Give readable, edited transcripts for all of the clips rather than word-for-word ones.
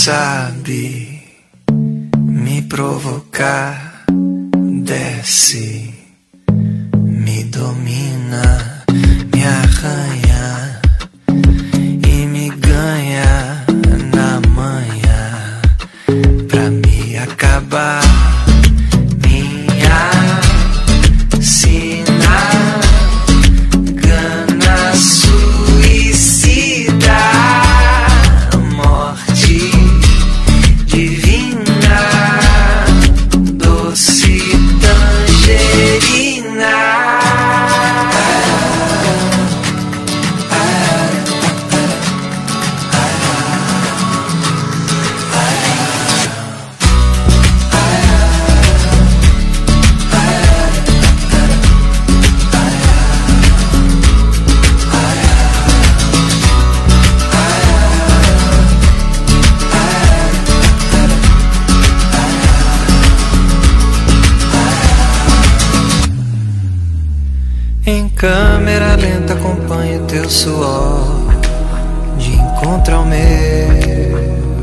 sabe me provocar, desce, me domina, me arranha e me ganha na manhã pra me acabar. Minha sina, gana suicida, morte divina, doce tangerina. Em câmera lenta acompanho teu suor de encontro ao meu.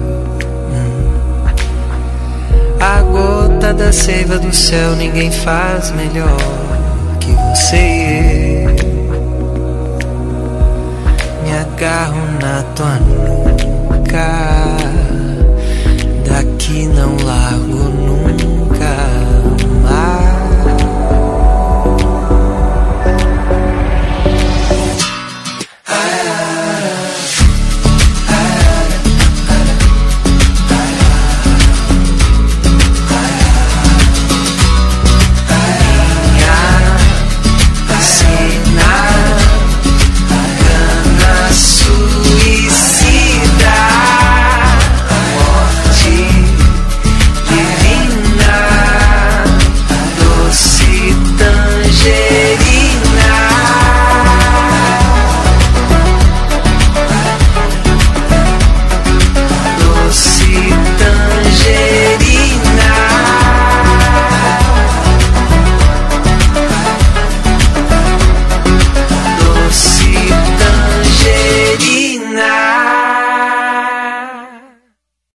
A gota da seiva do céu ninguém faz melhor que você e eu. Me agarro na tua nuca, daqui não largo